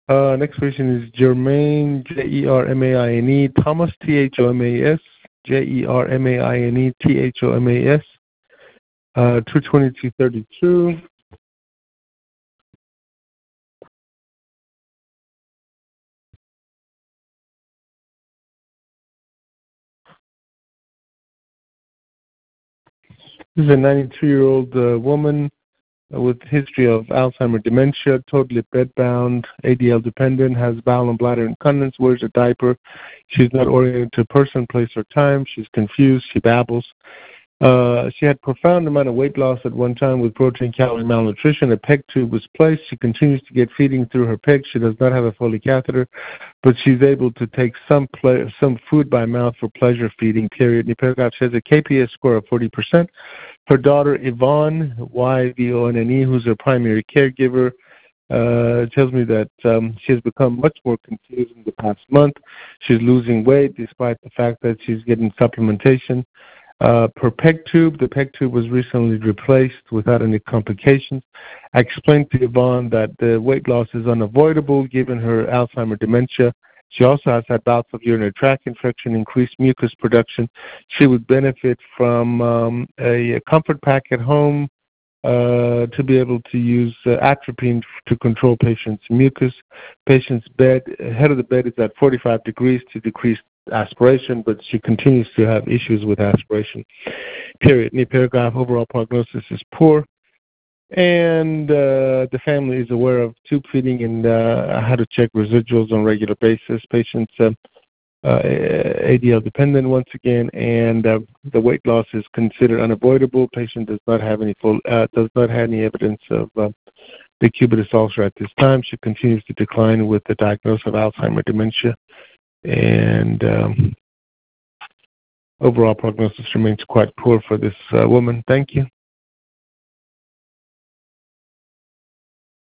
Next patient is Jermaine, Jermaine, Thomas, Thomas, Jermaine, Thomas, 22232. This is a 92-year-old woman with history of Alzheimer's dementia, totally bedbound, ADL dependent, has bowel and bladder incontinence, wears a diaper. She's not oriented to person, place, or time. She's confused. She babbles. She had profound amount of weight loss at one time with protein, calorie malnutrition. A PEG tube was placed. She continues to get feeding through her PEG. She does not have a Foley catheter, but she's able to take some food by mouth for pleasure feeding, period. Nipergaf has a KPS score of 40%. Her daughter, Yvonne, Yvonne, who's her primary caregiver, tells me that she has become much more confused in the past month. She's losing weight despite the fact that she's getting supplementation. Per PEG tube, the PEG tube was recently replaced without any complications. I explained to Yvonne that the weight loss is unavoidable given her Alzheimer's dementia. She also has had bouts of urinary tract infection, increased mucus production. She would benefit from a comfort pack at home to be able to use atropine to control patient's mucus. Patient's head of the bed is at 45 degrees to decrease aspiration, but she continues to have issues with aspiration. Period. Paragraph, overall prognosis is poor. And the family is aware of tube feeding and how to check residuals on a regular basis. Patient's ADL dependent once again, and the weight loss is considered unavoidable. Patient does not have any evidence of the cubitus ulcer at this time. She continues to decline with the diagnosis of Alzheimer's dementia, and overall prognosis remains quite poor for this woman. Thank you.